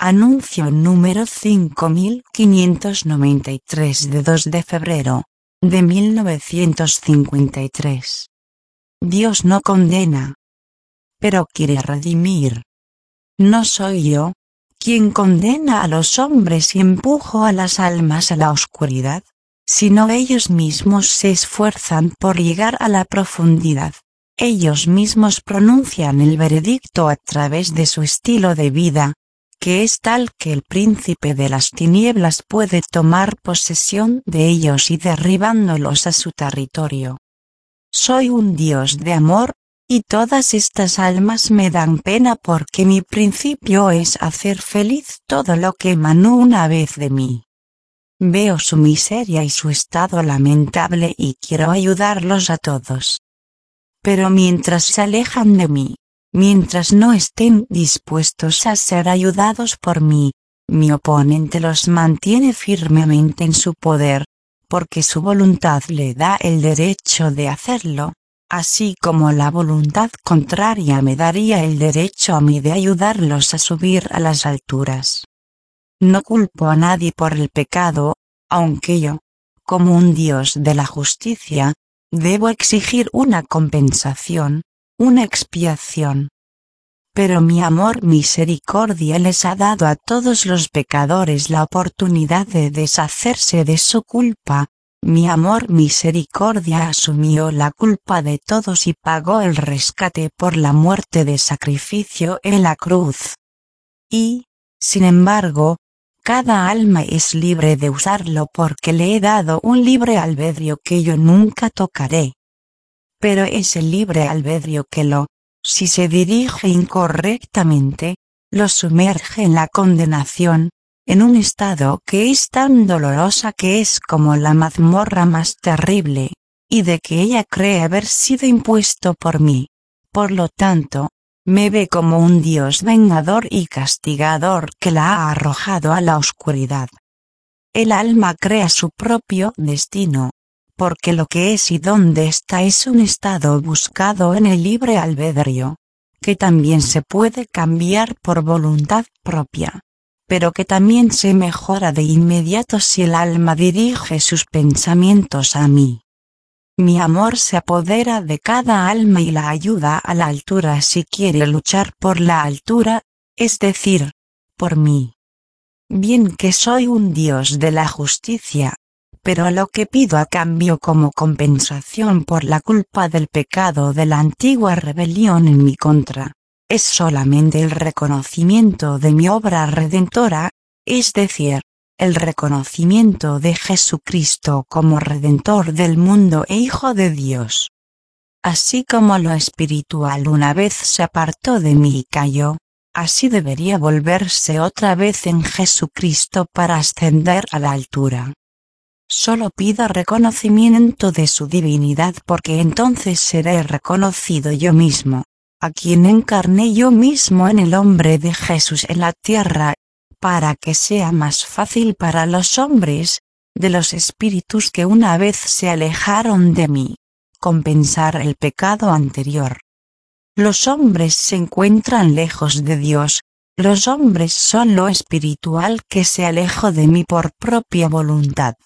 Anuncio número 5593 de 2 de febrero de 1953. Dios no condena, pero quiere redimir. No soy yo quien condena a los hombres y empujo a las almas a la oscuridad, sino ellos mismos se esfuerzan por llegar a la profundidad. Ellos mismos pronuncian el veredicto a través de su estilo de vida, que es tal que el príncipe de las tinieblas puede tomar posesión de ellos y derribándolos a su territorio. Soy un Dios de amor, y todas estas almas me dan pena porque mi principio es hacer feliz todo lo que emanó una vez de mí. Veo su miseria y su estado lamentable y quiero ayudarlos a todos. Pero mientras se alejan de mí, mientras no estén dispuestos a ser ayudados por mí, mi oponente los mantiene firmemente en su poder, porque su voluntad le da el derecho de hacerlo, así como la voluntad contraria me daría el derecho a mí de ayudarlos a subir a las alturas. No culpo a nadie por el pecado, aunque yo, como un Dios de la justicia, debo exigir una compensación, una expiación. Pero mi amor misericordia les ha dado a todos los pecadores la oportunidad de deshacerse de su culpa. Mi amor misericordia asumió la culpa de todos y pagó el rescate por la muerte de sacrificio en la cruz. Y, sin embargo, cada alma es libre de usarlo porque le he dado un libre albedrío que yo nunca tocaré. Pero ese libre albedrío que si se dirige incorrectamente, lo sumerge en la condenación, en un estado que es tan dolorosa que es como la mazmorra más terrible, y de que ella cree haber sido impuesto por mí. Por lo tanto, me ve como un Dios vengador y castigador que la ha arrojado a la oscuridad. El alma crea su propio destino, porque lo que es y dónde está es un estado buscado en el libre albedrío, que también se puede cambiar por voluntad propia, pero que también se mejora de inmediato si el alma dirige sus pensamientos a mí. Mi amor se apodera de cada alma y la ayuda a la altura si quiere luchar por la altura, es decir, por mí. Bien que soy un Dios de la justicia, pero lo que pido a cambio como compensación por la culpa del pecado de la antigua rebelión en mi contra, es solamente el reconocimiento de mi obra redentora, es decir, el reconocimiento de Jesucristo como Redentor del mundo e Hijo de Dios. Así como lo espiritual una vez se apartó de mí y cayó, así debería volverse otra vez en Jesucristo para ascender a la altura. Solo pido reconocimiento de su divinidad porque entonces seré reconocido yo mismo, a quien encarné yo mismo en el hombre de Jesús en la tierra, para que sea más fácil para los hombres, de los espíritus que una vez se alejaron de mí, compensar el pecado anterior. Los hombres se encuentran lejos de Dios, los hombres son lo espiritual que se alejó de mí por propia voluntad.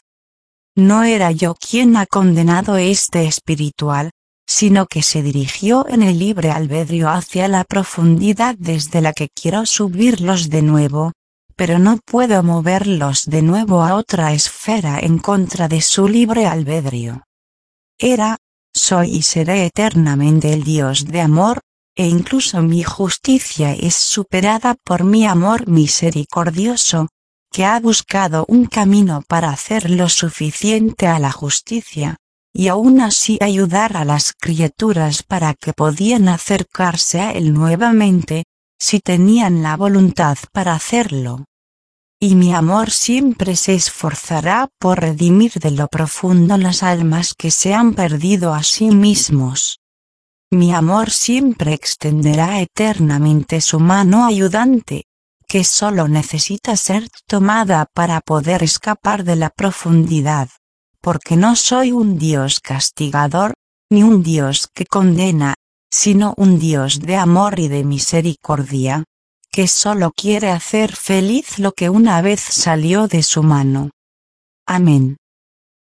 No era yo quien ha condenado este espiritual, sino que se dirigió en el libre albedrío hacia la profundidad desde la que quiero subirlos de nuevo, pero no puedo moverlos de nuevo a otra esfera en contra de su libre albedrío. Era, soy y seré eternamente el Dios de amor, e incluso mi justicia es superada por mi amor misericordioso, que ha buscado un camino para hacer lo suficiente a la justicia, y aún así ayudar a las criaturas para que podían acercarse a él nuevamente, si tenían la voluntad para hacerlo. Y mi amor siempre se esforzará por redimir de lo profundo las almas que se han perdido a sí mismos. Mi amor siempre extenderá eternamente su mano ayudante, que solo necesita ser tomada para poder escapar de la profundidad, porque no soy un Dios castigador, ni un Dios que condena, sino un Dios de amor y de misericordia, que solo quiere hacer feliz lo que una vez salió de su mano. Amén.